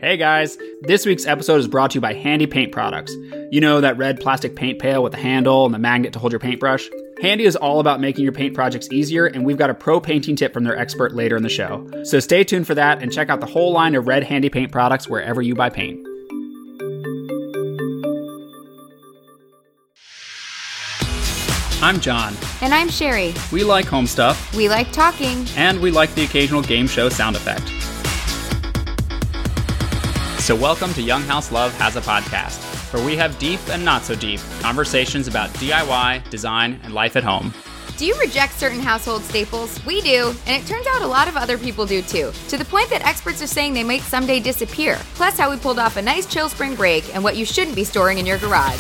Hey guys, this week's episode is brought to you by Handy Paint Products. You know, that red plastic paint pail with the handle and the magnet to hold your paintbrush? Handy is all about making your paint projects easier, and we've got a pro painting tip from their expert later in the show. So stay tuned for that and check out the whole line of red Handy Paint products wherever you buy paint. I'm John. And I'm Sherry. We like home stuff. We like talking. And we like the occasional game show sound effect. So welcome to Young House Love Has a Podcast, where we have deep and not so deep conversations about DIY, design, and life at home. Do you reject certain household staples? We do, and it turns out a lot of other people do too, to the point that experts are saying they might someday disappear. Plus how we pulled off a nice chill spring break and what you shouldn't be storing in your garage.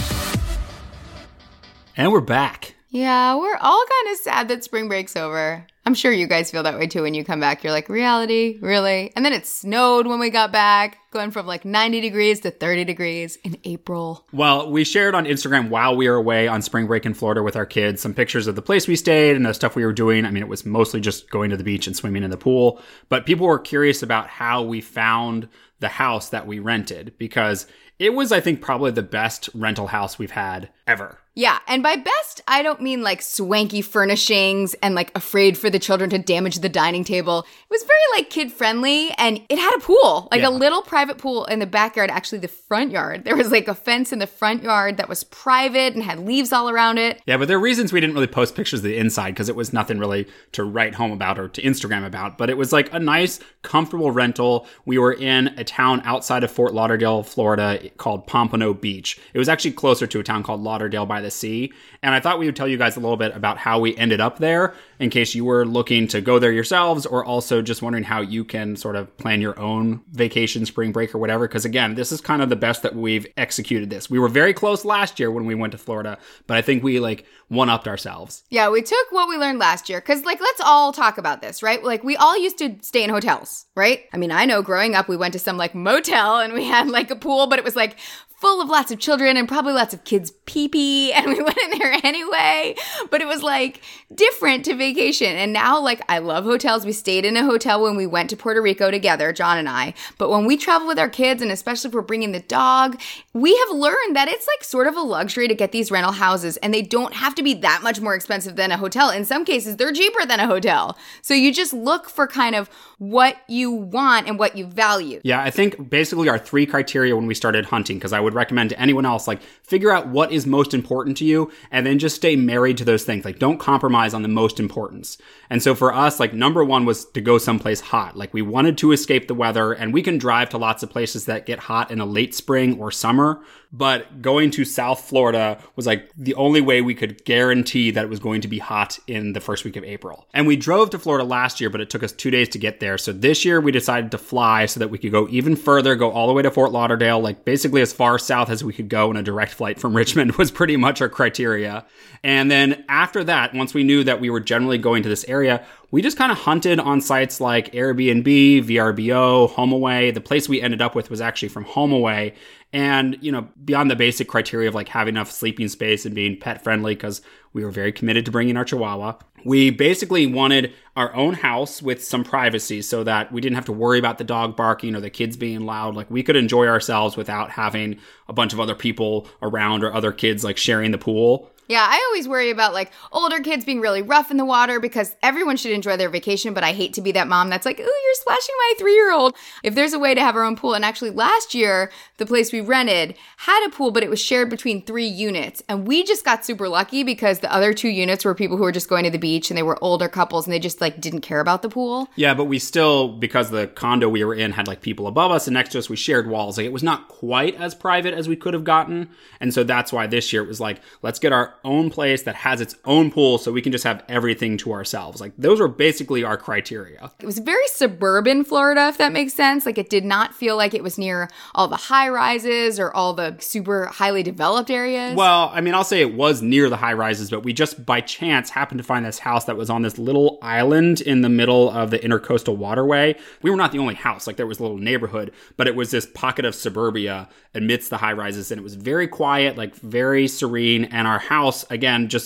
And we're back. Yeah, we're all kind of sad that spring break's over. I'm sure you guys feel that way too when you come back. You're like, reality? Really? And then it snowed when we got back, going from like 90 degrees to 30 degrees in April. Well, we shared on Instagram while we were away on spring break in Florida with our kids some pictures of the place we stayed and the stuff we were doing. I mean, it was mostly just going to the beach and swimming in the pool. But people were curious about how we found the house that we rented, because it was, I think, probably the best rental house we've had ever. Yeah, and by best, I don't mean like swanky furnishings and like afraid for the children to damage the dining table. It was very like kid-friendly, and it had a pool, like a little private pool in the backyard, actually the front yard. There was like a fence in the front yard that was private and had leaves all around it. Yeah, but there are reasons we didn't really post pictures of the inside, because it was nothing really to write home about or to Instagram about, but it was like a nice, comfortable rental. We were in a town outside of Fort Lauderdale, Florida called Pompano Beach. It was actually closer to a town called Lauderdale by the sea. And I thought we would tell you guys a little bit about how we ended up there, in case you were looking to go there yourselves, or also just wondering how you can sort of plan your own vacation, spring break, or whatever. Because again, this is kind of the best that we've executed this. We were very close last year when we went to Florida, but I think we like one-upped ourselves. Yeah, we took what we learned last year, because like, let's all talk about this, right? Like, we all used to stay in hotels, right? I mean, I know growing up, we went to some like motel and we had like a pool, but it was like full of lots of children and probably lots of kids pee-pee, and we went in there anyway, but it was like different to vacation. And now, like, I love hotels. We stayed in a hotel when we went to Puerto Rico together, John and I, but when we travel with our kids, and especially if we're bringing the dog, we have learned that it's like sort of a luxury to get these rental houses, and they don't have to be that much more expensive than a hotel. In some cases, they're cheaper than a hotel. So you just look for kind of what you want and what you value. Yeah, I think basically our three criteria when we started hunting, because I would recommend to anyone else, like, figure out what is most important to you and then just stay married to those things. Like, don't compromise on the most importance. And so for us, like, number one was to go someplace hot. Like, we wanted to escape the weather, and we can drive to lots of places that get hot in a late spring or summer. But going to South Florida was like the only way we could guarantee that it was going to be hot in the first week of April. And we drove to Florida last year, but it took us 2 days to get there. So this year we decided to fly so that we could go even further, go all the way to Fort Lauderdale, like basically as far south as we could go, in a direct flight from Richmond was pretty much our criteria. And then after that, once we knew that we were generally going to this area, we just kind of hunted on sites like Airbnb, VRBO, HomeAway. The place we ended up with was actually from HomeAway. And, you know, beyond the basic criteria of like having enough sleeping space and being pet friendly, because we were very committed to bringing our Chihuahua, we basically wanted our own house with some privacy so that we didn't have to worry about the dog barking or the kids being loud. Like, we could enjoy ourselves without having a bunch of other people around or other kids like sharing the pool. Yeah, I always worry about like older kids being really rough in the water, because everyone should enjoy their vacation, but I hate to be that mom that's like, ooh, you're splashing my 3-year-old. If there's a way to have our own pool, and actually last year, the place we rented had a pool, but it was shared between 3 units. And we just got super lucky because the other 2 units were people who were just going to the beach, and they were older couples, and they just like didn't care about the pool. Yeah, but we still, because the condo we were in had like people above us and next to us, we shared walls. Like, it was not quite as private as we could have gotten. And so that's why this year it was like, let's get our own place that has its own pool so we can just have everything to ourselves. Like, those were basically our criteria. It was very suburban Florida, if that makes sense. Like, it did not feel like it was near all the high rises or all the super highly developed areas. Well, I mean, I'll say it was near the high rises, but we just by chance happened to find this house that was on this little island in the middle of the Intercoastal Waterway. We were not the only house. Like, there was a little neighborhood, but it was this pocket of suburbia amidst the high rises, and it was very quiet, like very serene. And our house, again, just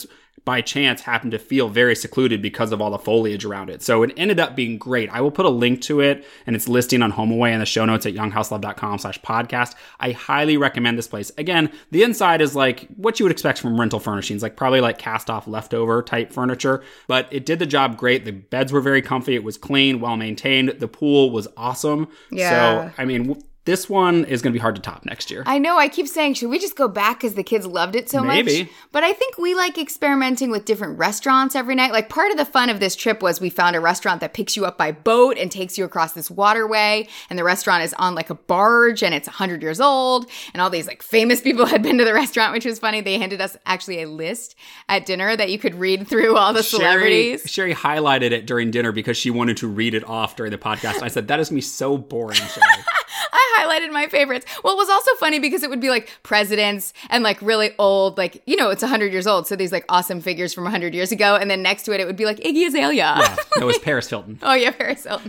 by chance happened to feel very secluded because of all the foliage around it. So it ended up being great. I will put a link to it and it's listing on HomeAway in the show notes at younghouselove.com/podcast. I highly recommend this place. Again, the inside is like what you would expect from rental furnishings, like probably like cast off leftover type furniture, but it did the job great. The beds were very comfy. It was clean, well maintained. The pool was awesome. Yeah. So, I mean, this one is going to be hard to top next year. I know. I keep saying, should we just go back because the kids loved it so much? Maybe. But I think we like experimenting with different restaurants every night. Like part of the fun of this trip was we found a restaurant that picks you up by boat and takes you across this waterway. And the restaurant is on like a barge and it's 100 years old. And all these like famous people had been to the restaurant, which was funny. They handed us actually a list at dinner that you could read through all the celebrities. Sherry highlighted it during dinner because she wanted to read it off during the podcast. I said, that is going to be so boring, Sherry. I highlighted my favorites. Well, it was also funny because it would be like presidents and like really old, like, you know, it's 100 years old. So these like awesome figures from 100 years ago. And then next to it, it would be like Iggy Azalea. Yeah, it was Paris Hilton. Oh, yeah, Paris Hilton.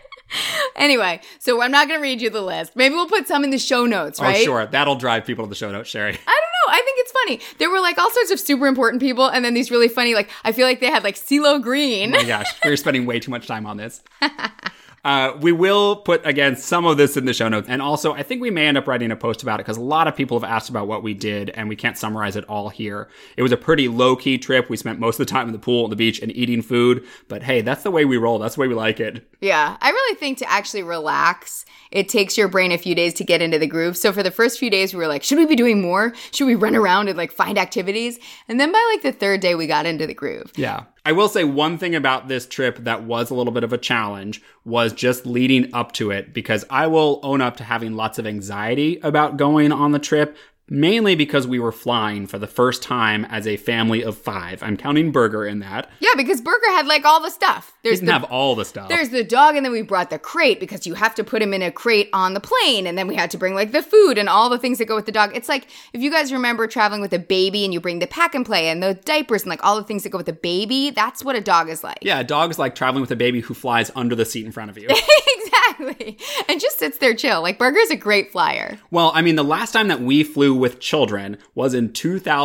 Anyway, so I'm not going to read you the list. Maybe we'll put some in the show notes, right? Oh, sure. That'll drive people to the show notes, Sherry. I don't know. I think it's funny. There were like all sorts of super important people. And then these really funny, like, I feel like they had like CeeLo Green. Oh my gosh. We're spending way too much time on this. We will put, again, some of this in the show notes. And also, I think we may end up writing a post about it because a lot of people have asked about what we did and we can't summarize it all here. It was a pretty low-key trip. We spent most of the time in the pool, on the beach, and eating food. But hey, that's the way we roll. That's the way we like it. Yeah, I really think to actually relax, it takes your brain a few days to get into the groove. So for the first few days, we were like, should we be doing more? Should we run around and like find activities? And then by like the third day, we got into the groove. Yeah. I will say one thing about this trip that was a little bit of a challenge was just leading up to it, because I will own up to having lots of anxiety about going on the trip, mainly because we were flying for the first time as a family of 5. I'm counting Burger in that. Yeah, because Burger had like all the stuff. He didn't have all the stuff. There's the dog, and then we brought the crate because you have to put him in a crate on the plane, and then we had to bring like the food and all the things that go with the dog. It's like, if you guys remember traveling with a baby and you bring the pack and play and the diapers and like all the things that go with the baby, that's what a dog is like. Yeah, a dog is like traveling with a baby who flies under the seat in front of you. Exactly. And just sits there chill. Like Burger's a great flyer. Well, I mean, the last time that we flew with children was in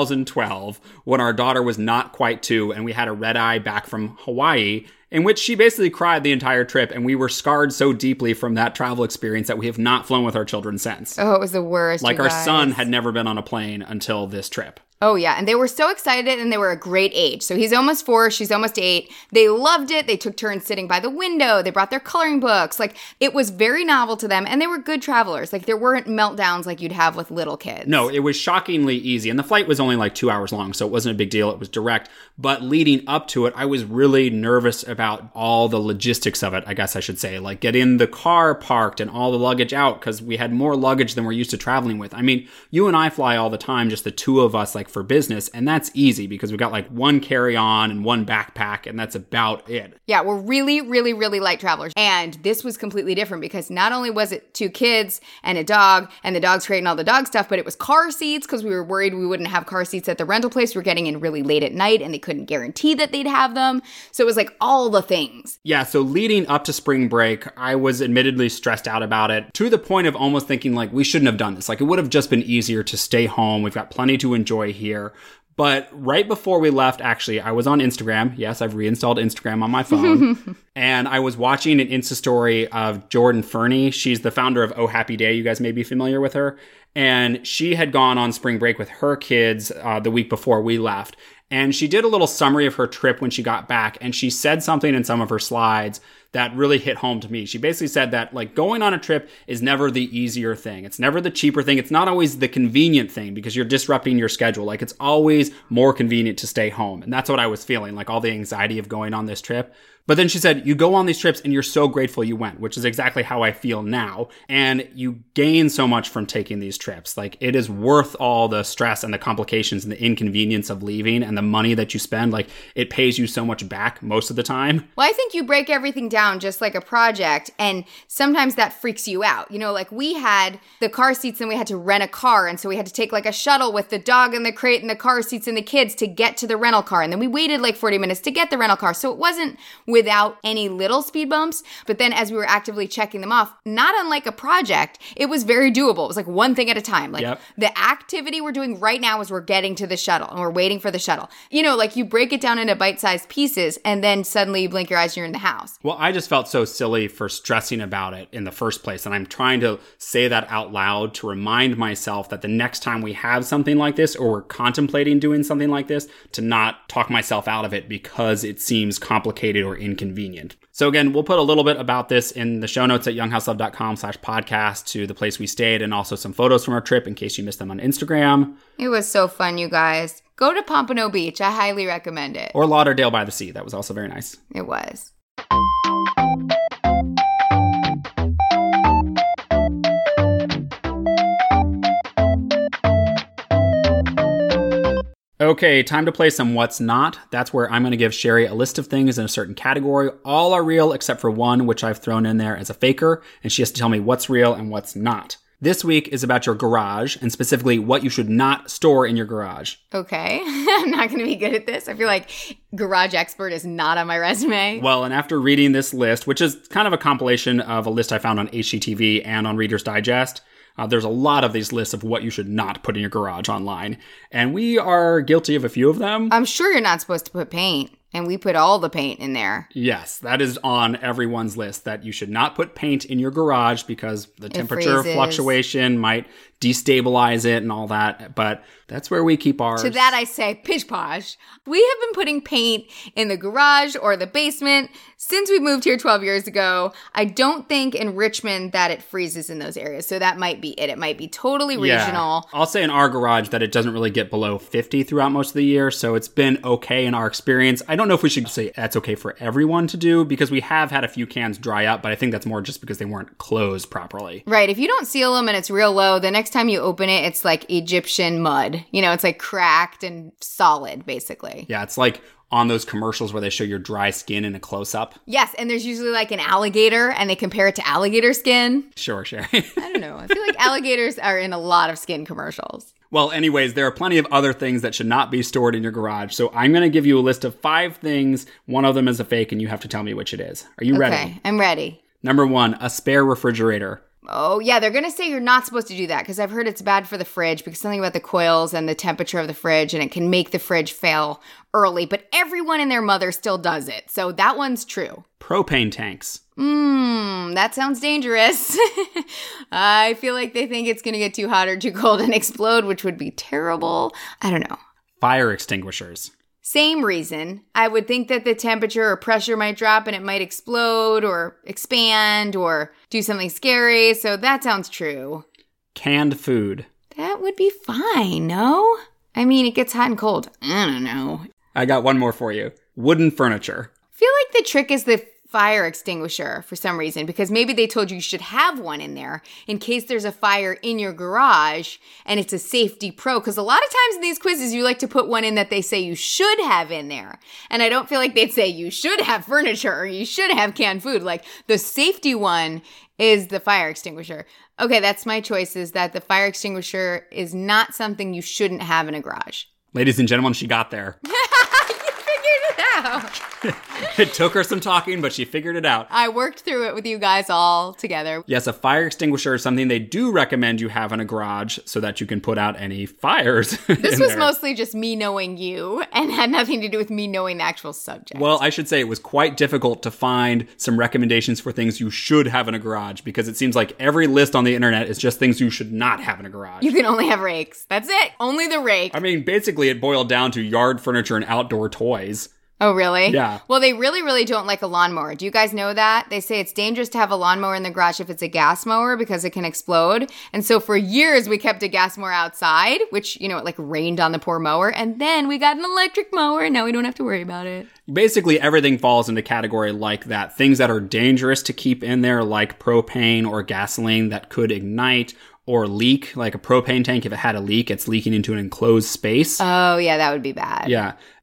2012 when our daughter was not quite 2 and we had a red eye back from Hawaii, in which she basically cried the entire trip, and we were scarred so deeply from that travel experience that we have not flown with our children since. Oh, it was the worst. Like our son had never been on a plane until this trip. Oh, yeah. And they were so excited, and they were a great age. So he's almost 4. She's almost 8. They loved it. They took turns sitting by the window. They brought their coloring books. Like, it was very novel to them, and they were good travelers. Like, there weren't meltdowns like you'd have with little kids. No, it was shockingly easy. And the flight was only like 2 hours long, so it wasn't a big deal. It was direct. But leading up to it, I was really nervous about all the logistics of it, I guess I should say. Like, getting the car parked and all the luggage out, because we had more luggage than we're used to traveling with. I mean, you and I fly all the time, just the two of us, like, for business, and that's easy because we've got like one carry-on and one backpack, and that's about it. Yeah, we're really, really, really light travelers. And this was completely different because not only was it 2 kids and a dog, and the dog's crate and all the dog stuff, but it was car seats because we were worried we wouldn't have car seats at the rental place. We were getting in really late at night, and they couldn't guarantee that they'd have them. So it was like all the things. Yeah, so leading up to spring break, I was admittedly stressed out about it, to the point of almost thinking like we shouldn't have done this. Like, it would have just been easier to stay home. We've got plenty to enjoy here. But right before we left, actually, I was on Instagram. Yes, I've reinstalled Instagram on my phone. And I was watching an Insta story of Jordan Fernie. She's the founder of Oh Happy Day. You guys may be familiar with her. And she had gone on spring break with her kids the week before we left. And she did a little summary of her trip when she got back. And she said something in some of her slides that really hit home to me. She basically said that like going on a trip is never the easier thing. It's never the cheaper thing. It's not always the convenient thing because you're disrupting your schedule. Like, it's always more convenient to stay home. And that's what I was feeling, like all the anxiety of going on this trip. But then she said, you go on these trips and you're so grateful you went, which is exactly how I feel now. And you gain so much from taking these trips. Like, it is worth all the stress and the complications and the inconvenience of leaving and the money that you spend. Like, it pays you so much back most of the time. Well, I think you break everything down just like a project, and sometimes that freaks you out. You know, like we had the car seats and we had to rent a car, and so we had to take like a shuttle with the dog and the crate and the car seats and the kids to get to the rental car. And then we waited like 40 minutes to get the rental car. So it wasn't with without any little speed bumps. But then as we were actively checking them off, not unlike a project, it was very doable. It was like one thing at a time. Like the activity we're doing right now is we're getting to the shuttle and we're waiting for the shuttle. You know, like you break it down into bite-sized pieces and then suddenly you blink your eyes and you're in the house. Well, I just felt so silly for stressing about it in the first place. And I'm trying to say that out loud to remind myself that the next time we have something like this, or we're contemplating doing something like this, to not talk myself out of it because it seems complicated or inconvenient. So again, we'll put a little bit about this in the show notes at younghouselove.com/podcast to the place we stayed, and also some photos from our trip in case you missed them on Instagram. It was so fun, you guys. Go to Pompano Beach. I highly recommend it. Or Lauderdale by the Sea. That was also very nice. It was. Okay, time to play some What's Not. That's where I'm going to give Sherry a list of things in a certain category. All are real except for one, which I've thrown in there as a faker, and she has to tell me what's real and what's not. This week is about your garage, and specifically what you should not store in your garage. Okay, I'm not going to be good at this. I feel like garage expert is not on my resume. Well, and after reading this list, which is kind of a compilation of a list I found on HGTV and on Reader's Digest, there's a lot of these lists of what you should not put in your garage online. And we are guilty of a few of them. I'm sure you're not supposed to put paint. And we put all the paint in there. Yes, that is on everyone's list, that you should not put paint in your garage because the temperature fluctuation might destabilize it and all that. But that's where we keep ours. To that I say, pish posh. We have been putting paint in the garage or the basement since we moved here 12 years ago. I don't think in Richmond that it freezes in those areas. So that might be it. It might be totally regional. I'll say in our garage that it doesn't really get below 50 throughout most of the year. So it's been okay in our experience. I don't know if we should say that's okay for everyone to do, because we have had a few cans dry up, but I think that's more just because they weren't closed properly. Right. If you don't seal them and it's real low, the next time you open it, it's like Egyptian mud. You know, it's like cracked and solid, basically. Yeah, it's like on those commercials where they show your dry skin in a close-up. Yes, and there's usually like an alligator, and they compare it to alligator skin. Sure, Sherry. I don't know. I feel like alligators are in a lot of skin commercials. Well, anyways, there are plenty of other things that should not be stored in your garage. So I'm going to give you a list of 5 things. One of them is a fake, and you have to tell me which it is. Are you ready? Okay, I'm ready. Number 1, a spare refrigerator. Oh, yeah, they're going to say you're not supposed to do that because I've heard it's bad for the fridge because something about the coils and the temperature of the fridge, and it can make the fridge fail early. But everyone and their mother still does it. So that one's true. Propane tanks. That sounds dangerous. I feel like they think it's going to get too hot or too cold and explode, which would be terrible. I don't know. Fire extinguishers. Same reason. I would think that the temperature or pressure might drop and it might explode or expand or do something scary. So that sounds true. Canned food. That would be fine, no? I mean, it gets hot and cold. I don't know. I got one more for you. Wooden furniture. I feel like the trick is the fire extinguisher for some reason, because maybe they told you should have one in there in case there's a fire in your garage and it's a safety pro. Because a lot of times in these quizzes, you like to put one in that they say you should have in there. And I don't feel like they'd say you should have furniture or you should have canned food. Like the safety one is the fire extinguisher. Okay, that's my choice, is that the fire extinguisher is not something you shouldn't have in a garage. Ladies and gentlemen, she got there. You figured it out. It took her some talking, but she figured it out. I worked through it with you guys all together. Yes, a fire extinguisher is something they do recommend you have in a garage so that you can put out any fires. This was mostly just me knowing you and had nothing to do with me knowing the actual subject. Well, I should say it was quite difficult to find some recommendations for things you should have in a garage, because it seems like every list on the internet is just things you should not have in a garage. You can only have rakes. That's it. Only the rake. I mean, basically it boiled down to yard furniture and outdoor toys. Oh, really? Yeah. Well, they really, really don't like a lawnmower. Do you guys know that? They say it's dangerous to have a lawnmower in the garage if it's a gas mower because it can explode. And so for years, we kept a gas mower outside, which, you know, it like rained on the poor mower. And then we got an electric mower, and now we don't have to worry about it. Basically, everything falls into category like that. Things that are dangerous to keep in there, like propane or gasoline that could ignite or leak, like a propane tank. If it had a leak, it's leaking into an enclosed space. Oh, yeah, that would be bad. Yeah.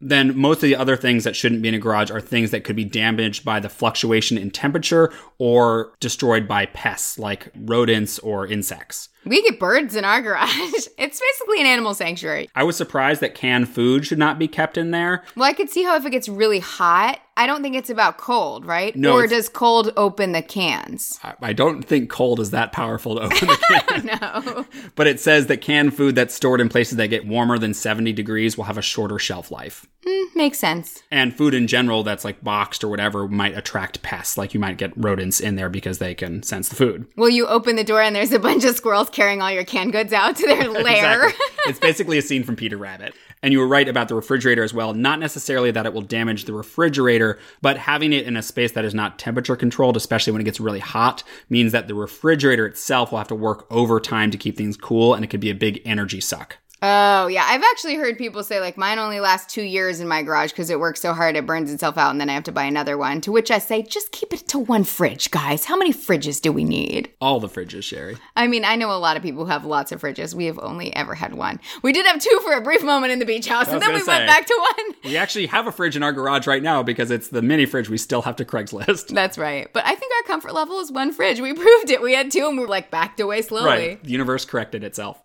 then most of the other things that shouldn't be in a garage are things that could be damaged by the fluctuation in temperature or destroyed by pests like rodents or insects. We get birds in our garage. It's basically an animal sanctuary. I was surprised that canned food should not be kept in there. Well, I could see how if it gets really hot, I don't think it's about cold, right? No, or does cold open the cans? I don't think cold is that powerful to open the can. No. But it says that canned food that's stored in places that get warmer than 70 degrees will have a shorter shelf life. Makes sense. And food in general that's like boxed or whatever might attract pests. Like you might get rodents in there because they can sense the food. Well, you open the door and there's a bunch of squirrels carrying all your canned goods out to their lair. Exactly. It's basically a scene from Peter Rabbit. And you were right about the refrigerator as well. Not necessarily that it will damage the refrigerator, but having it in a space that is not temperature controlled, especially when it gets really hot, means that the refrigerator itself will have to work overtime to keep things cool, and it could be a big energy suck. Oh, yeah. I've actually heard people say, like, mine only lasts 2 years in my garage because it works so hard it burns itself out and then I have to buy another one. To which I say, just keep it to one fridge, guys. How many fridges do we need? All the fridges, Sherry. I mean, I know a lot of people who have lots of fridges. We have only ever had one. We did have 2 for a brief moment in the beach house, and then we went back to 1. We actually have a fridge in our garage right now because it's the mini fridge we still have to Craigslist. That's right. But I think our comfort level is 1 fridge. We proved it. We had 2 and we were like backed away slowly. Right. The universe corrected itself.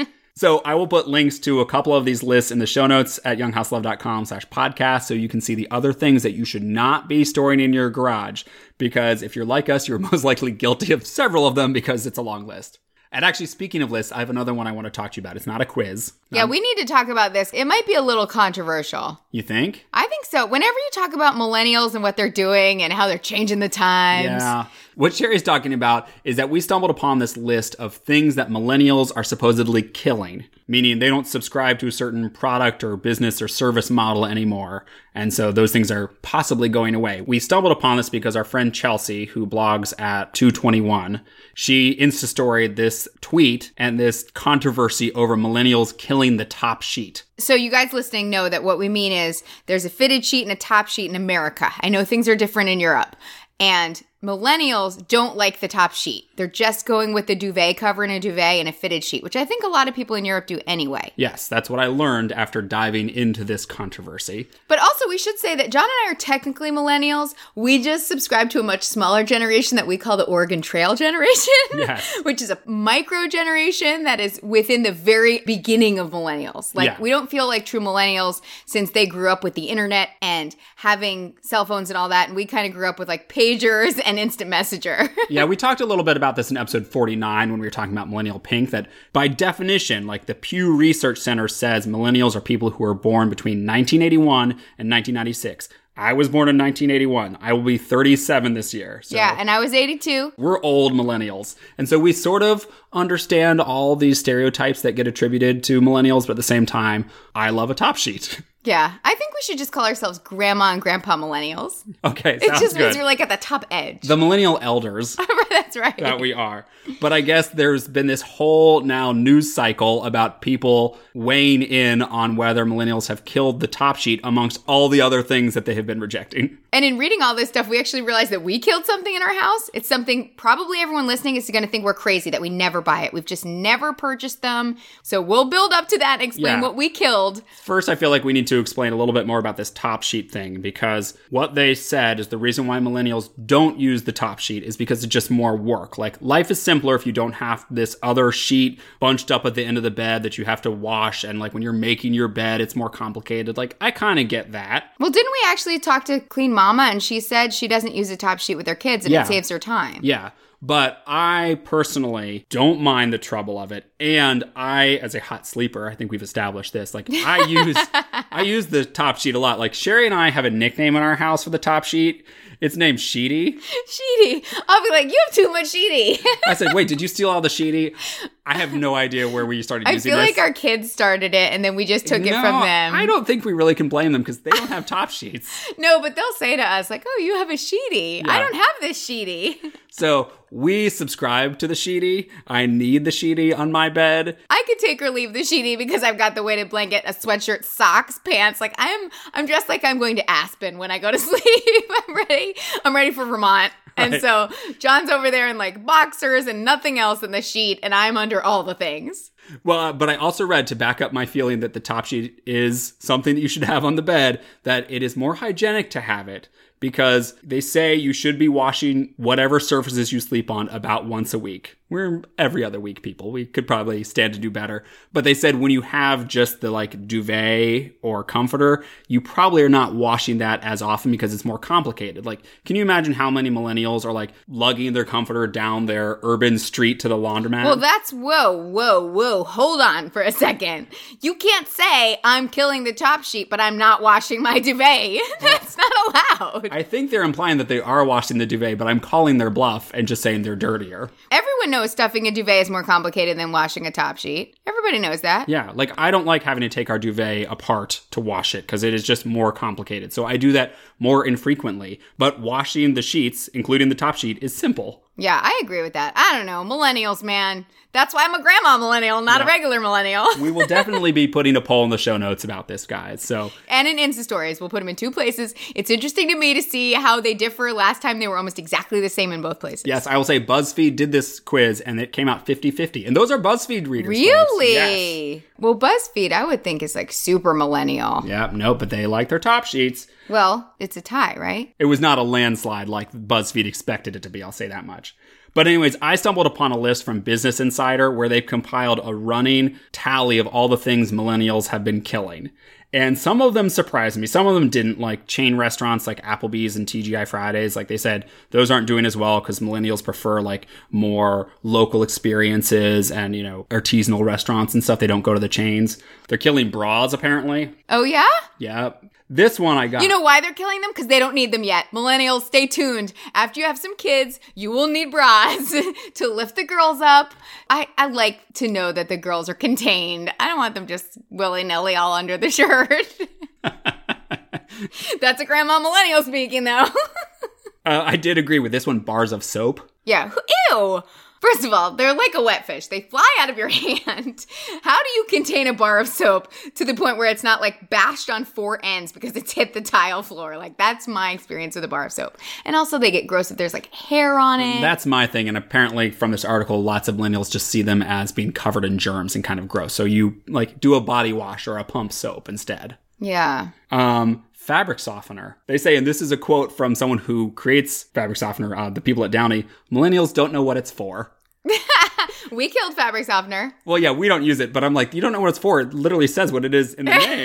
So I will put links to a couple of these lists in the show notes at younghouselove.com/podcast so you can see the other things that you should not be storing in your garage. Because if you're like us, you're most likely guilty of several of them because it's a long list. And actually, speaking of lists, I have another one I want to talk to you about. It's not a quiz. Yeah, we need to talk about this. It might be a little controversial. You think? I think so. Whenever you talk about millennials and what they're doing and how they're changing the times. Yeah. What Sherry's talking about is that we stumbled upon this list of things that millennials are supposedly killing, meaning they don't subscribe to a certain product or business or service model anymore. And so those things are possibly going away. We stumbled upon this because our friend Chelsea, who blogs at 221, she Insta-storied this tweet and this controversy over millennials killing the top sheet. So you guys listening know that what we mean is there's a fitted sheet and a top sheet in America. I know things are different in Europe. And millennials don't like the top sheet. They're just going with the duvet cover and a duvet and a fitted sheet, which I think a lot of people in Europe do anyway. Yes, that's what I learned after diving into this controversy. But also we should say that John and I are technically millennials. We just subscribe to a much smaller generation that we call the Oregon Trail generation, yes. Which is a micro generation that is within the very beginning of millennials. We don't feel like true millennials since they grew up with the internet and having cell phones and all that. And we kind of grew up with like pagers and instant messenger. Yeah, we talked a little bit about this in episode 49 when we were talking about millennial pink, that by definition, like the Pew Research Center says, millennials are people who were born between 1981 and 1996. I was born in 1981. I will be 37 this year. So yeah, and I was 82. We're old millennials. And so we sort of understand all these stereotypes that get attributed to millennials, but at the same time, I love a top sheet. Yeah, I think we should just call ourselves Grandma and Grandpa Millennials. Okay, sounds good. It just good. means we're like at the top edge. The millennial elders. That's right. That we are. But I guess there's been this whole now news cycle about people weighing in on whether millennials have killed the top sheet amongst all the other things that they have been rejecting. And in reading all this stuff, we actually realized that we killed something in our house. It's something probably everyone listening is going to think we're crazy, that we never buy it. We've just never purchased them. So we'll build up to that and explain what we killed. First, I feel like we need to explain a little bit more about this top sheet thing, because what they said is the reason why millennials don't use the top sheet is because it's just more work. Like, life is simpler if you don't have this other sheet bunched up at the end of the bed that you have to wash. And like when you're making your bed, it's more complicated. Like, I kind of get that. Well, didn't we actually talk to Clean Mama and she said she doesn't use a top sheet with her kids and it saves her time? Yeah. But I personally don't mind the trouble of it. And I, as a hot sleeper, I think we've established this. Like, I use the top sheet a lot. Like, Sherry and I have a nickname in our house for the top sheet. It's named Sheety. Sheety. I'll be like, you have too much Sheety. I said, wait, did you steal all the Sheety? I have no idea where we started using this. I feel like our kids started it and then we just took it from them. I don't think we really can blame them because they don't have top sheets. No, but they'll say to us like, oh, you have a Sheety. Yeah. I don't have this Sheety. So we subscribe to the Sheety. I need the Sheety on my bed. I could take or leave the Sheety because I've got the weighted blanket, a sweatshirt, socks, pants. Like I'm dressed like I'm going to Aspen when I go to sleep. I'm ready for Vermont. And so John's over there in like boxers and nothing else in the sheet, and I'm under all the things. Well, but I also read, to back up my feeling that the top sheet is something that you should have on the bed, that it is more hygienic to have it, because they say you should be washing whatever surfaces you sleep on about once a week. We're every other week people. We could probably stand to do better. But they said when you have just the like duvet or comforter, you probably are not washing that as often because it's more complicated. Like, can you imagine how many millennials are like lugging their comforter down their urban street to the laundromat? Well, that's whoa. Hold on for a second. You can't say I'm killing the top sheet, but I'm not washing my duvet. That's not allowed. I think they're implying that they are washing the duvet, but I'm calling their bluff and just saying they're dirtier. Everyone knows stuffing a duvet is more complicated than washing a top sheet. Everybody knows that. Yeah, like I don't like having to take our duvet apart to wash it because it is just more complicated. So I do that more infrequently. But washing the sheets, including the top sheet, is simple. Yeah, I agree with that. I don't know. Millennials, man. That's why I'm a grandma millennial, not a regular millennial. We will definitely be putting a poll in the show notes about this, guys. So, and in Insta stories. We'll put them in 2 places. It's interesting to me to see how they differ. Last time they were almost exactly the same in both places. Yes, I will say BuzzFeed did this quiz and it came out 50-50. And those are BuzzFeed readers. Really? Yes. Well, BuzzFeed, I would think, is like super millennial. Yeah, no, but they like their top sheets. Well, it's a tie, right? It was not a landslide like BuzzFeed expected it to be, I'll say that much. But anyways, I stumbled upon a list from Business Insider where they've compiled a running tally of all the things millennials have been killing. And some of them surprised me. Some of them didn't, like chain restaurants like Applebee's and TGI Fridays. Like they said, those aren't doing as well because millennials prefer like more local experiences and, you know, artisanal restaurants and stuff. They don't go to the chains. They're killing bras, apparently. Oh, yeah? Yeah. This one I got. You know why they're killing them? Because they don't need them yet. Millennials, stay tuned. After you have some kids, you will need bras to lift the girls up. I like to know that the girls are contained. I don't want them just willy-nilly all under the shirt. That's a grandma millennial speaking, though. I did agree with this one, bars of soap. Yeah. Ew. First of all, they're like a wet fish. They fly out of your hand. How do you contain a bar of soap to the point where it's not like bashed on 4 ends because it's hit the tile floor? Like that's my experience with a bar of soap. And also they get gross if there's like hair on it. That's my thing. And apparently from this article, lots of millennials just see them as being covered in germs and kind of gross. So you like do a body wash or a pump soap instead. Yeah. Fabric softener. They say, and this is a quote from someone who creates fabric softener, the people at Downy, millennials don't know what it's for. We killed fabric softener. Well, yeah, we don't use it, but I'm like, you don't know what it's for. It literally says what it is in the name.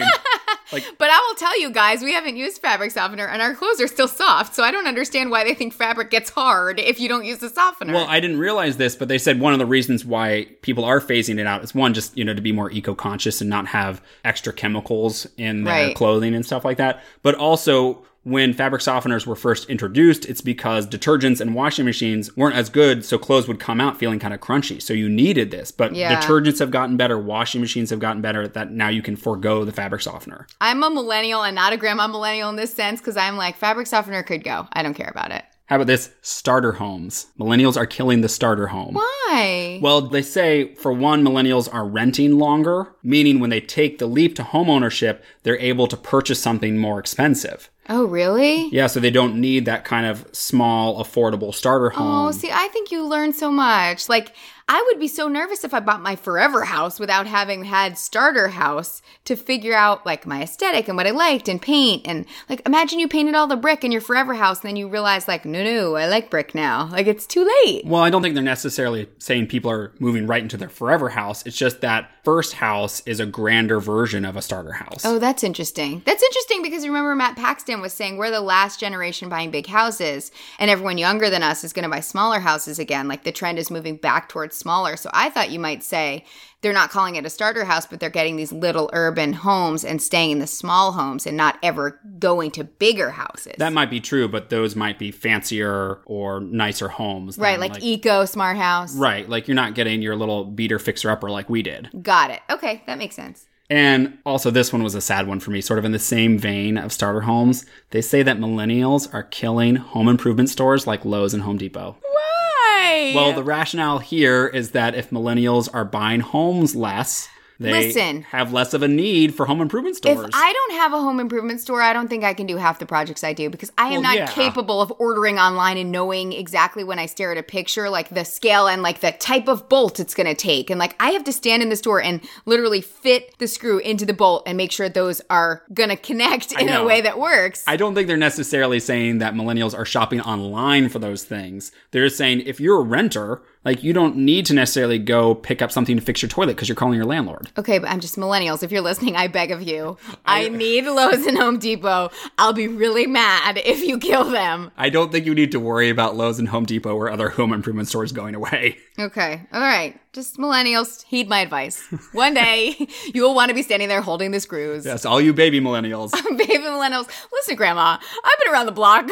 But I will tell you guys, we haven't used fabric softener and our clothes are still soft. So I don't understand why they think fabric gets hard if you don't use the softener. Well, I didn't realize this, but they said one of the reasons why people are phasing it out is one, just, you know, to be more eco-conscious and not have extra chemicals in their clothing and stuff like that. But also, when fabric softeners were first introduced, it's because detergents and washing machines weren't as good, so clothes would come out feeling kind of crunchy. So you needed this. But detergents have gotten better, washing machines have gotten better, that now you can forego the fabric softener. I'm a millennial and not a grandma millennial in this sense because I'm like, fabric softener could go. I don't care about it. How about this? Starter homes. Millennials are killing the starter home. Why? Well, they say, for one, millennials are renting longer, meaning when they take the leap to homeownership, they're able to purchase something more expensive. Oh, really? Yeah, so they don't need that kind of small, affordable starter home. Oh, see, I think you learn so much. Like, I would be so nervous if I bought my forever house without having had starter house to figure out, like, my aesthetic and what I liked and paint. And, like, imagine you painted all the brick in your forever house and then you realize, like, no, I like brick now. Like, it's too late. Well, I don't think they're necessarily saying people are moving right into their forever house. It's just that first house is a grander version of a starter house. Oh, that's interesting. That's interesting because remember Matt Paxton was saying we're the last generation buying big houses and everyone younger than us is going to buy smaller houses again. Like the trend is moving back towards smaller. So I thought you might say they're not calling it a starter house, but they're getting these little urban homes and staying in the small homes and not ever going to bigger houses. That might be true, but those might be fancier or nicer homes. Right, like eco smart house. Right, like you're not getting your little beater fixer-upper like we did. Got it. Okay, that makes sense. And also this one was a sad one for me, sort of in the same vein of starter homes. They say that millennials are killing home improvement stores like Lowe's and Home Depot. Why? Well, the rationale here is that if millennials are buying homes less, They have less of a need for home improvement stores. If I don't have a home improvement store, I don't think I can do half the projects I do because I am not capable of ordering online and knowing exactly when I stare at a picture, like the scale and like the type of bolt it's going to take. And like I have to stand in the store and literally fit the screw into the bolt and make sure those are going to connect in a way that works. I don't think they're necessarily saying that millennials are shopping online for those things. They're just saying if you're a renter, like, you don't need to necessarily go pick up something to fix your toilet because you're calling your landlord. Okay, but I'm just millennials. If you're listening, I beg of you. I need Lowe's and Home Depot. I'll be really mad if you kill them. I don't think you need to worry about Lowe's and Home Depot or other home improvement stores going away. Okay, all right. Just millennials, heed my advice. One day, you will want to be standing there holding the screws. Yes, all you baby millennials. Baby millennials. Listen, Grandma, I've been around the block.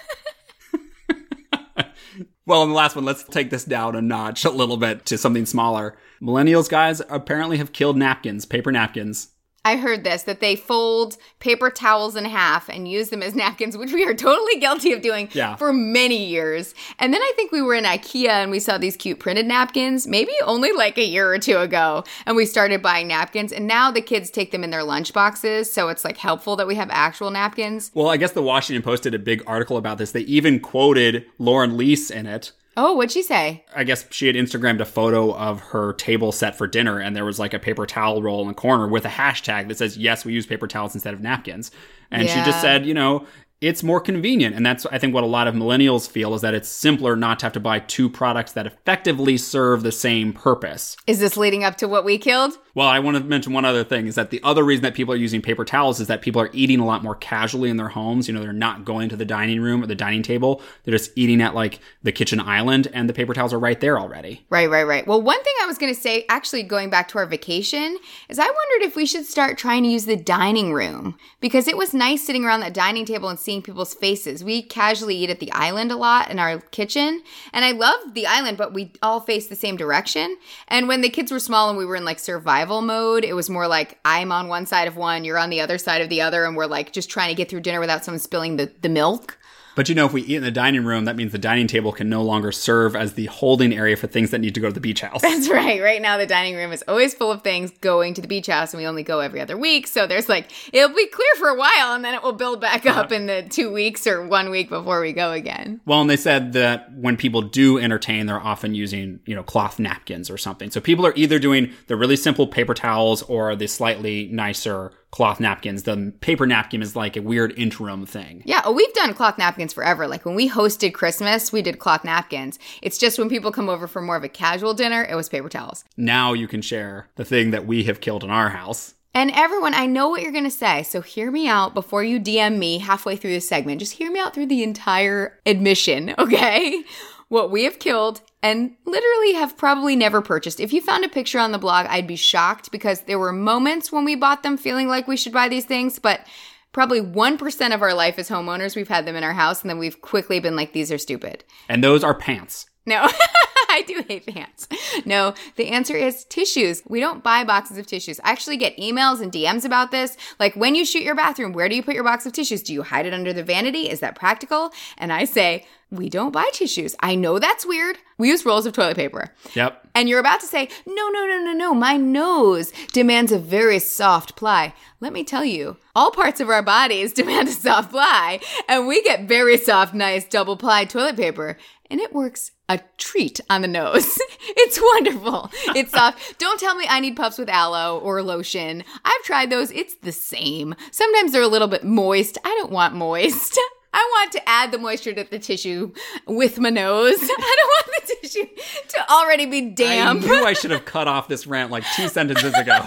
Well, in the last one, let's take this down a notch a little bit to something smaller. Millennials, guys, apparently have killed napkins, paper napkins. I heard this, that they fold paper towels in half and use them as napkins, which we are totally guilty of doing for many years. And then I think we were in IKEA and we saw these cute printed napkins, maybe only like a year or two ago. And we started buying napkins. And now the kids take them in their lunch boxes. So it's like helpful that we have actual napkins. Well, I guess the Washington Post did a big article about this. They even quoted Lauren Lease in it. Oh, what'd she say? I guess she had Instagrammed a photo of her table set for dinner, and there was like a paper towel roll in the corner with a hashtag that says, yes, we use paper towels instead of napkins. And she just said, you know, it's more convenient. And that's, I think, what a lot of millennials feel is that it's simpler not to have to buy two products that effectively serve the same purpose. Is this leading up to what we killed? Well, I want to mention one other thing is that the other reason that people are using paper towels is that people are eating a lot more casually in their homes. You know, they're not going to the dining room or the dining table. They're just eating at like the kitchen island and the paper towels are right there already. Right. Well, one thing I was going to say, actually going back to our vacation, is I wondered if we should start trying to use the dining room because it was nice sitting around that dining table and seeing people's faces. We casually eat at the island a lot in our kitchen, and I love the island, but we all face the same direction. And when the kids were small and we were in like survival mode, it was more like I'm on one side of one, you're on the other side of the other, and we're like just trying to get through dinner without someone spilling the milk. But you know, if we eat in the dining room, that means the dining table can no longer serve as the holding area for things that need to go to the beach house. That's right. Right now, the dining room is always full of things going to the beach house, and we only go every other week. So there's like, it'll be clear for a while, and then it will build back up in the 2 weeks or 1 week before we go again. Well, and they said that when people do entertain, they're often using, you know, cloth napkins or something. So people are either doing the really simple paper towels or the slightly nicer cloth napkins. The paper napkin is like a weird interim thing. Yeah, we've done cloth napkins forever. Like when we hosted Christmas, we did cloth napkins. It's just when people come over for more of a casual dinner, it was paper towels. Now you can share the thing that we have killed in our house. And everyone, I know what you're going to say, so hear me out before you DM me halfway through this segment. Just hear me out through the entire admission, okay? What we have killed and literally have probably never purchased. If you found a picture on the blog, I'd be shocked because there were moments when we bought them feeling like we should buy these things, but probably 1% of our life as homeowners, we've had them in our house, and then we've quickly been like, these are stupid. And those are pants. No, I do hate pants. No, the answer is tissues. We don't buy boxes of tissues. I actually get emails and DMs about this. Like, when you shoot your bathroom, where do you put your box of tissues? Do you hide it under the vanity? Is that practical? And I say, we don't buy tissues. I know that's weird. We use rolls of toilet paper. Yep. And you're about to say, no. My nose demands a very soft ply. Let me tell you, all parts of our bodies demand a soft ply. And we get very soft, nice double ply toilet paper. And it works a treat on the nose. It's wonderful. It's soft. Don't tell me I need puffs with aloe or lotion. I've tried those. It's the same. Sometimes they're a little bit moist. I don't want moist. I want to add the moisture to the tissue with my nose. I don't want the tissue to already be damp. I knew I should have cut off this rant like 2 sentences ago.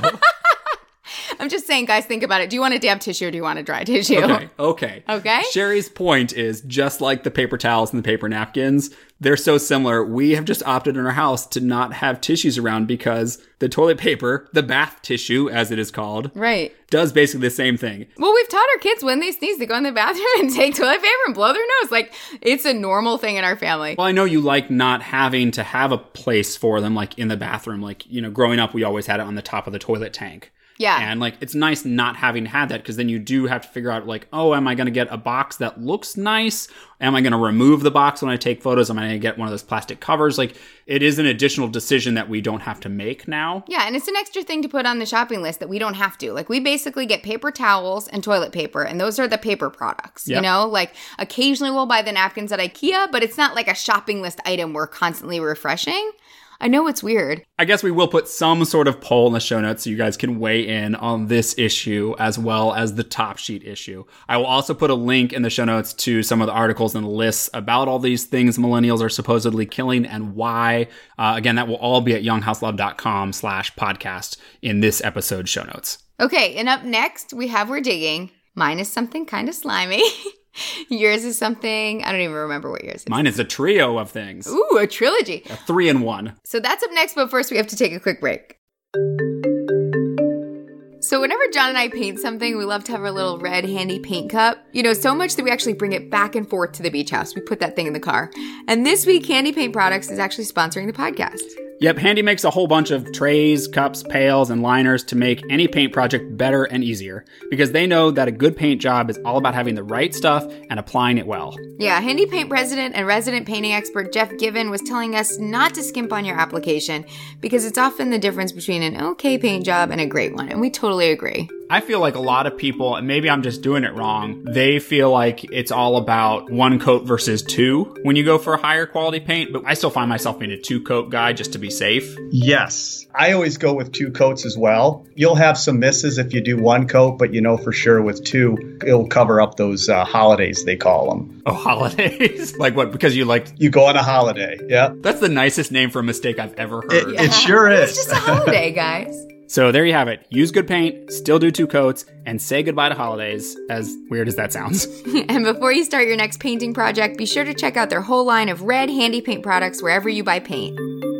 I'm just saying, guys, think about it. Do you want a damp tissue or do you want a dry tissue? Okay. Sherry's point is, just like the paper towels and the paper napkins, they're so similar. We have just opted in our house to not have tissues around because the toilet paper, the bath tissue, as it is called, right, does basically the same thing. Well, we've taught our kids when they sneeze to go in the bathroom and take toilet paper and blow their nose. Like, it's a normal thing in our family. Well, I know you like not having to have a place for them, like in the bathroom. Like, you know, growing up, we always had it on the top of the toilet tank. Yeah. And like, it's nice not having had that, because then you do have to figure out like, oh, am I going to get a box that looks nice? Am I going to remove the box when I take photos? Am I going to get one of those plastic covers? Like, it is an additional decision that we don't have to make now. Yeah, and it's an extra thing to put on the shopping list that we don't have to. Like, we basically get paper towels and toilet paper, and those are the paper products, Yep. you know? Like, occasionally we'll buy the napkins at IKEA, but it's not like a shopping list item we're constantly refreshing. I know it's weird. I guess we will put some sort of poll in the show notes so you guys can weigh in on this issue as well as the top sheet issue. I will also put a link in the show notes to some of the articles and lists about all these things millennials are supposedly killing and why. Again, that will all be at younghouselove.com/podcast in this episode show notes. Okay, and up next, we have We're Digging. Mine is something kind of slimy. Yours is something, I don't even remember what yours is. Mine is a trio of things. Ooh, a trilogy. A 3-in-1. So that's up next, but first we have to take a quick break. So whenever John and I paint something, we love to have our little red handy paint cup. You know, so much that we actually bring it back and forth to the beach house. We put that thing in the car. And this week, Handy Paint Products is actually sponsoring the podcast. Yep, Handy makes a whole bunch of trays, cups, pails, and liners to make any paint project better and easier, because they know that a good paint job is all about having the right stuff and applying it well. Yeah, Handy Paint president and resident painting expert Jeff Given was telling us not to skimp on your application, because it's often the difference between an okay paint job and a great one, and we totally agree. I feel like a lot of people, and maybe I'm just doing it wrong, they feel like it's all about one coat versus two when you go for a higher quality paint, but I still find myself being a 2-coat guy just to be safe. Yes. I always go with 2 coats as well. You'll have some misses if you do 1 coat, but you know for sure with 2, it'll cover up those holidays, they call them. Oh, holidays? Like what? Because you like... You go on a holiday, yeah. That's the nicest name for a mistake I've ever heard. It sure is. It's just a holiday, guys. So there you have it. Use good paint, still do 2 coats, and say goodbye to holidays, as weird as that sounds. And before you start your next painting project, be sure to check out their whole line of red Handy Paint products wherever you buy paint.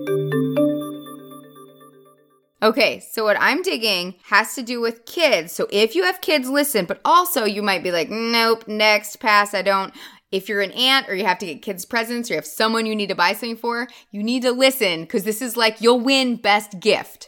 Okay, so what I'm digging has to do with kids. So if you have kids, listen, but also you might be like, nope, next, pass, I don't. If you're an aunt or you have to get kids presents or you have someone you need to buy something for, you need to listen, because this is like you'll win best gift.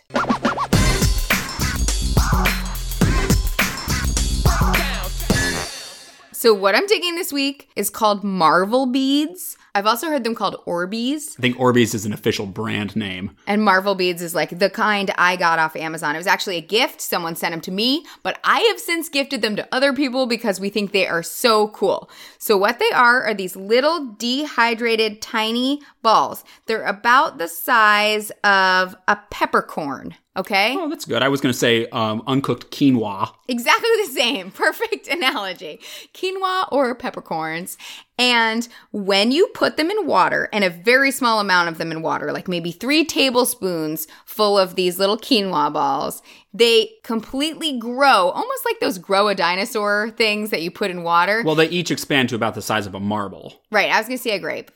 So what I'm digging this week is called Marvel beads. I've also heard them called Orbeez. I think Orbeez is an official brand name. And Marvel beads is like the kind I got off Amazon. It was actually a gift. Someone sent them to me, but I have since gifted them to other people because we think they are so cool. So what they are these little dehydrated tiny balls. They're about the size of a peppercorn. Okay? Oh, that's good. I was going to say uncooked quinoa. Exactly the same. Perfect analogy. Quinoa or peppercorns. And when you put them in water, and a very small amount of them in water, like maybe 3 tablespoons full of these little quinoa balls, they completely grow, almost like those grow a dinosaur things that you put in water. Well, they each expand to about the size of a marble. Right. I was going to say a grape.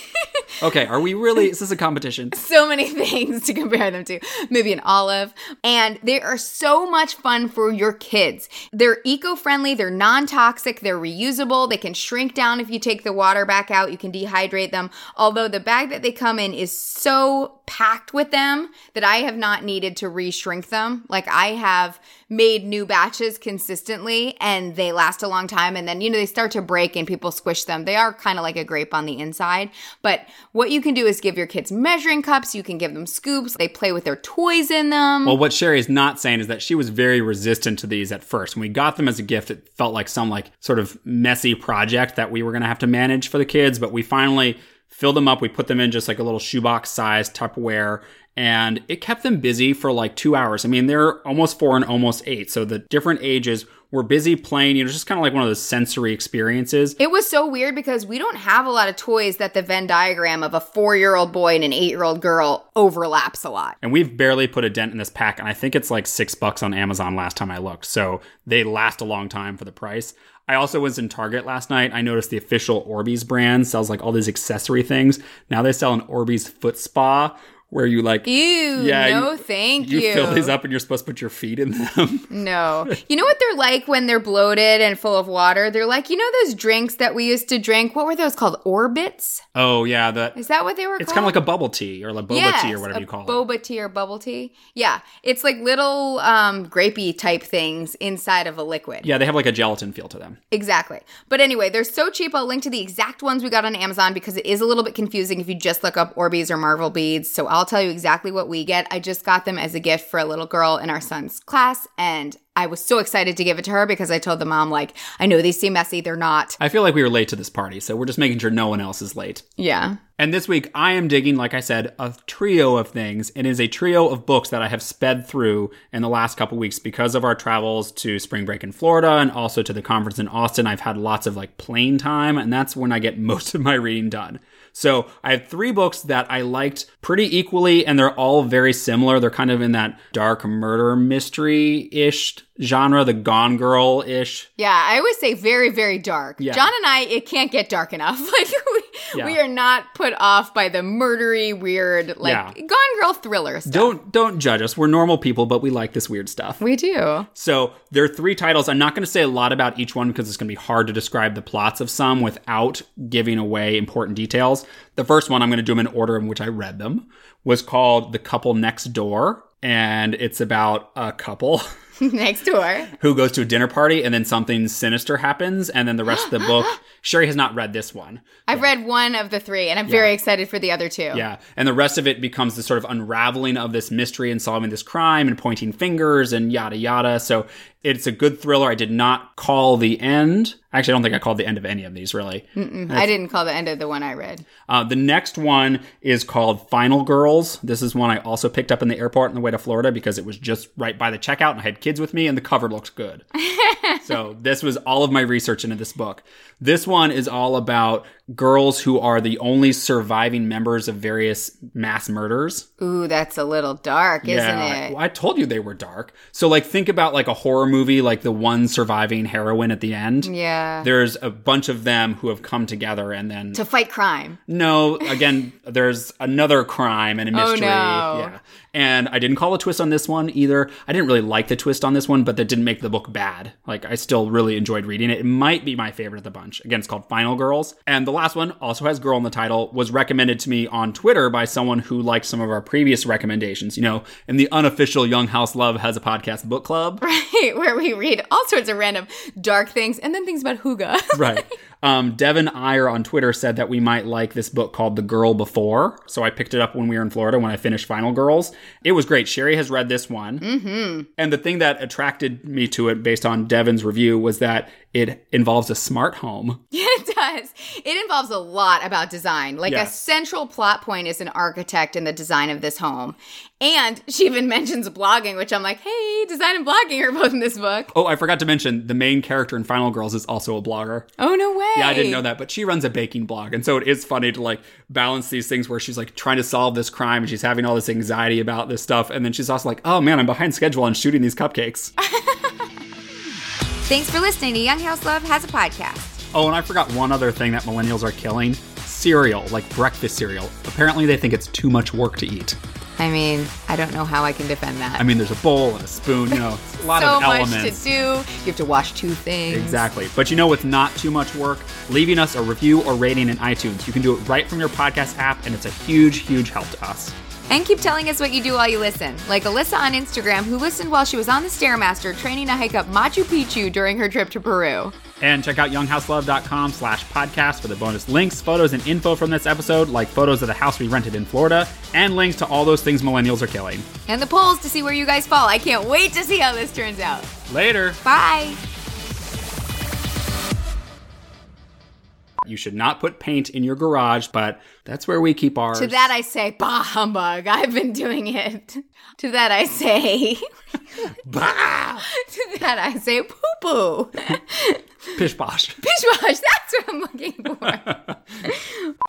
Okay, are we really, is this a competition? So many things to compare them to. Maybe an olive. And they are so much fun for your kids. They're eco-friendly, they're non-toxic, they're reusable, they can shrink down if you take the water back out, you can dehydrate them. Although the bag that they come in is so packed with them that I have not needed to re-shrink them. Like I have made new batches consistently and they last a long time, and then, you know, they start to break and people squish them. They are kind of like a grape on the inside. But what you can do is give your kids measuring cups, you can give them scoops, they play with their toys in them. Well, what Sherry is not saying is that she was very resistant to these at first. When we got them as a gift, it felt like some like sort of messy project that we were going to have to manage for the kids, but we finally filled them up. We put them in just like a little shoebox size Tupperware, and it kept them busy for like 2 hours. I mean, they're almost 4 and almost 8. So the different ages were busy playing, you know, just kind of like one of those sensory experiences. It was so weird because we don't have a lot of toys that the Venn diagram of a 4-year-old boy and an 8-year-old girl overlaps a lot. And we've barely put a dent in this pack. And I think it's like $6 on Amazon last time I looked. So they last a long time for the price. I also was in Target last night. I noticed the official Orbeez brand sells like all these accessory things. Now they sell an Orbeez foot spa where you like... Ew, no thank you. You fill these up and you're supposed to put your feet in them. No. You know what they're like when they're bloated and full of water? They're like, you know those drinks that we used to drink? What were those called? Orbits? Oh, yeah. Is that what they were called? It's kind of like a bubble tea or like boba tea or whatever you call it. Boba tea or bubble tea. Yeah. It's like little grapey type things inside of a liquid. Yeah, they have like a gelatin feel to them. Exactly. But anyway, they're so cheap. I'll link to the exact ones we got on Amazon because it is a little bit confusing if you just look up Orbeez or Marvel beads. So I'll tell you exactly what we get. I just got them as a gift for a little girl in our son's class, and I was so excited to give it to her because I told the mom, like, I know these seem messy. They're not. I feel like we were late to this party, so we're just making sure no one else is late. Yeah. And this week, I am digging, like I said, a trio of things. It is a trio of books that I have sped through in the last couple weeks because of our travels to spring break in Florida and also to the conference in Austin. I've had lots of like plane time, and that's when I get most of my reading done. So I have 3 books that I liked pretty equally, and they're all very similar. They're kind of in that dark murder mystery-ish genre, the Gone Girl-ish. Yeah, I always say very, very dark. Yeah. John and I, it can't get dark enough. Like, we are not put off by the murdery, weird, like, Gone Girl thriller stuff. Don't judge us. We're normal people, but we like this weird stuff. We do. So there are 3 titles. I'm not going to say a lot about each one because it's going to be hard to describe the plots of some without giving away important details. The first one, I'm going to do them in order in which I read them, was called The Couple Next Door. And it's about a couple next door who goes to a dinner party and then something sinister happens. And then the rest of the book, Sherry has not read this one. I've read one of the 3 and I'm very excited for the other 2. Yeah. And the rest of it becomes the sort of unraveling of this mystery and solving this crime and pointing fingers and yada yada. So it's a good thriller. I did not call the end. Actually, I don't think I called the end of any of these, really. I didn't call the end of the one I read. The next one is called Final Girls. This is one I also picked up in the airport on the way to Florida because it was just right by the checkout and I had kids with me and the cover looked good. So this was all of my research into this book. This one is all about girls who are the only surviving members of various mass murders. Ooh, that's a little dark, isn't it? Well, I told you they were dark. So like think about like a horror movie, like the one surviving heroine at the end. Yeah. There's a bunch of them who have come together and then... to fight crime. No, again, there's another crime and a mystery. Oh, no. Yeah. And I didn't call a twist on this one either. I didn't really like the twist on this one, but that didn't make the book bad. Like, I still really enjoyed reading it. It might be my favorite of the bunch. Again, it's called Final Girls. And the last one also has girl in the title, was recommended to me on Twitter by someone who liked some of our previous recommendations. You know, in the unofficial Young House Love Has a Podcast book club. Right, where we read all sorts of random dark things and then things about hygge. Right. Devin Iyer on Twitter said that we might like this book called The Girl Before. So I picked it up when we were in Florida when I finished Final Girls. It was great. Sherry has read this one. Mm-hmm. And the thing that attracted me to it based on Devin's review was that it involves a smart home. Yeah, it does. It involves a lot about design. Like a central plot point is an architect in the design of this home. And she even mentions blogging, which I'm like, hey, design and blogging are both in this book. Oh, I forgot to mention the main character in Final Girls is also a blogger. Oh, no way. Yeah, I didn't know that, but she runs a baking blog. And so it is funny to like balance these things where she's like trying to solve this crime and she's having all this anxiety about this stuff. And then she's also like, oh man, I'm behind schedule on shooting these cupcakes. Thanks for listening to Young House Love Has a Podcast. Oh, and I forgot one other thing that millennials are killing. Cereal, like breakfast cereal. Apparently they think it's too much work to eat. I mean, I don't know how I can defend that. I mean, there's a bowl and a spoon, you know, it's a lot of elements. So much to do. You have to wash 2 things. Exactly. But you know what's not too much work? Leaving us a review or rating in iTunes. You can do it right from your podcast app, and it's a huge, huge help to us. And keep telling us what you do while you listen. Like Alyssa on Instagram, who listened while she was on the Stairmaster training to hike up Machu Picchu during her trip to Peru. And check out younghouselove.com/podcast for the bonus links, photos, and info from this episode, like photos of the house we rented in Florida, and links to all those things millennials are killing. And the polls to see where you guys fall. I can't wait to see how this turns out. Later. Bye. You should not put paint in your garage, but that's where we keep ours. To that I say, bah humbug. I've been doing it. To that I say, bah. To that I say, poo-poo. Pish posh. Pish posh. That's what I'm looking for.